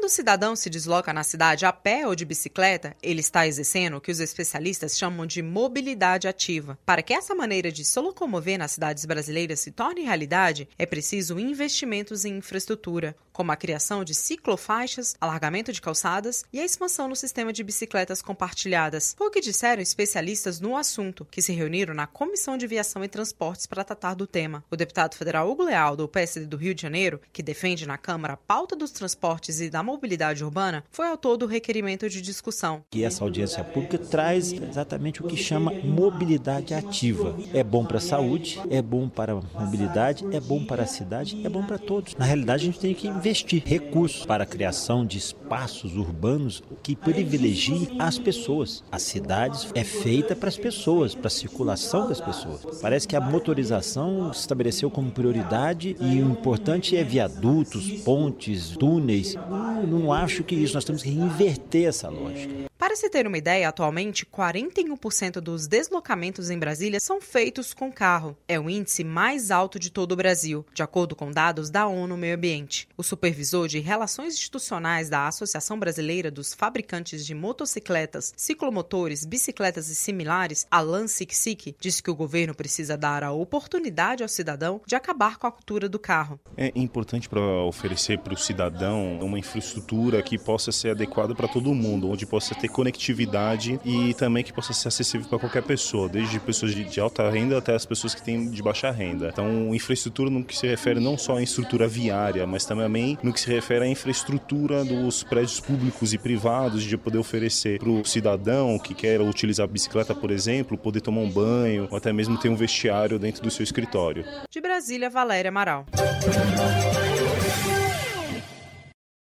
o cidadão se desloca na cidade a pé ou de bicicleta, ele está exercendo o que os especialistas chamam de mobilidade ativa. Para que essa maneira de se locomover nas cidades brasileiras se torne realidade, é preciso investimentos em infraestrutura, como a criação de ciclofaixas, alargamento de calçadas e a expansão no sistema de bicicletas compartilhadas. Foi o que disseram especialistas no assunto, que se reuniram na Comissão de Viação e Transportes para tratar do tema. O deputado federal Hugo Leal, do PSD do Rio de Janeiro, que defende na Câmara a pauta dos transportes e da mobilidade urbana, foi autor do requerimento de discussão. E essa audiência pública traz exatamente o que chama mobilidade ativa. É bom para a saúde, é bom para a mobilidade, é bom para a cidade, é bom para todos. Na realidade, a gente tem que investir recursos para a criação de espaços urbanos que privilegiem as pessoas. As cidades é feita para as pessoas, para a circulação das pessoas. Parece que a motorização se estabeleceu como prioridade e o importante é viadutos, pontes, túneis. Não acho que isso, nós temos que inverter essa lógica. Para se ter uma ideia, atualmente 41% dos deslocamentos em Brasília são feitos com carro. É o índice mais alto de todo o Brasil, de acordo com dados da ONU Meio Ambiente. O supervisor de Relações Institucionais da Associação Brasileira dos Fabricantes de Motocicletas, Ciclomotores, Bicicletas e Similares, Alan Siksik, disse que o governo precisa dar a oportunidade ao cidadão de acabar com a cultura do carro. É importante para oferecer para o cidadão uma infraestrutura que possa ser adequada para todo mundo, onde possa ter conectividade e também que possa ser acessível para qualquer pessoa, desde pessoas de alta renda até as pessoas que têm de baixa renda. Então, infraestrutura no que se refere não só à estrutura viária, mas também no que se refere à infraestrutura dos prédios públicos e privados, de poder oferecer para o cidadão que quer utilizar a bicicleta, por exemplo, poder tomar um banho ou até mesmo ter um vestiário dentro do seu escritório. De Brasília, Valéria Amaral.